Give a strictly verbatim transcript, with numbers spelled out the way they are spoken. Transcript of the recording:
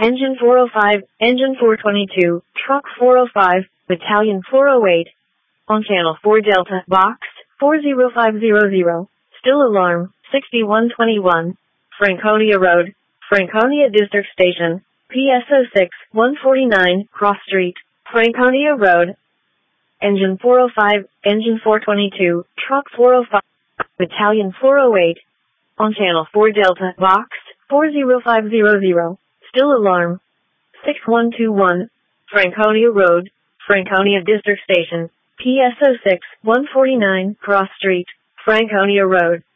Engine four oh five, Engine four twenty-two, Truck four oh five, Battalion four oh eight. On Channel four Delta, Boxed, four oh five hundred. Still alarm, sixty-one twenty-one. Franconia Road, Franconia District Station, P S oh six, one forty-nine, Cross Street, Franconia Road. Engine four oh five, Engine four twenty-two, Truck four oh five, Battalion four oh eight. On Channel four Delta, Boxed, four oh five hundred. Still alarm, six one two one. Franconia Road, Franconia District Station, P S oh six, one forty-nine, Cross Street, Franconia Road.